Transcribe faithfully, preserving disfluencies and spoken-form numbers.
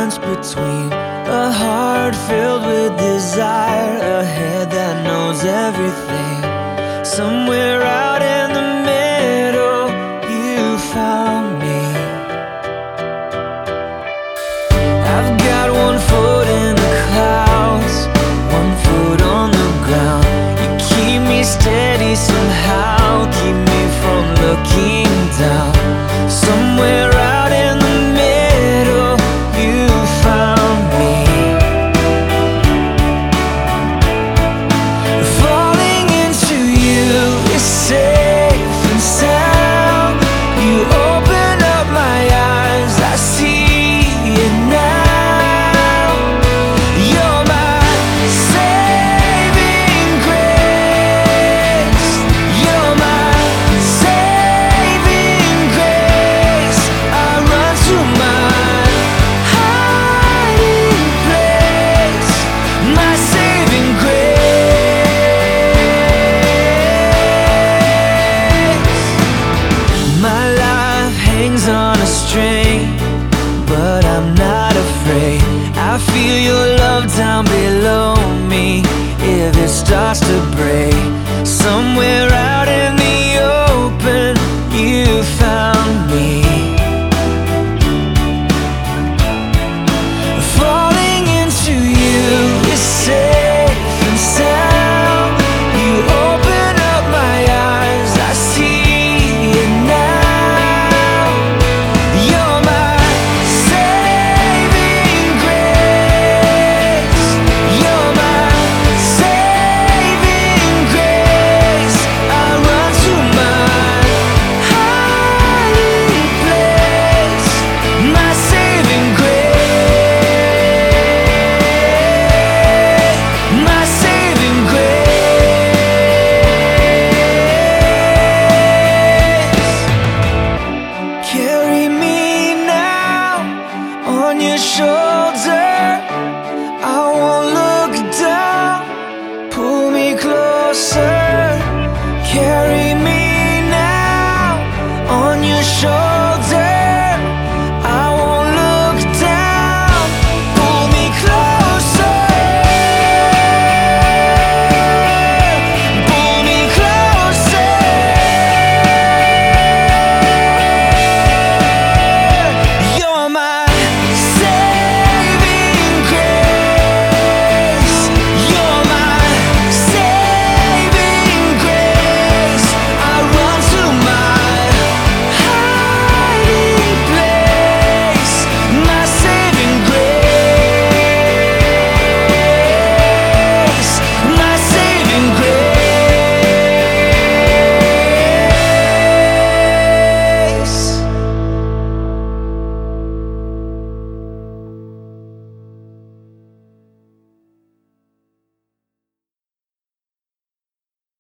balance between a heart filled with desire, a head that knows everything. Somewhere out in the middle, you found me. I've got one foot in the clouds, one foot on the ground. You keep me steady somehow, keep me from looking down. Somewhere out in the middle, you found me. Falling into you is safe and sound. You open up my eyes, I see it now. You're my saving grace. You're my saving grace. I run to my hiding place, my saving grace. My life hangs on a string, but I'm not afraid. I feel your love down below me if it starts to break. Somewhere out in the open, you found me. Falling into you is safe and sound. You open up my eyes, I see it now. You're my saving grace. You're my saving grace. I run to my hiding place, my saving grace, my saving grace. Carry me now on your shoulders.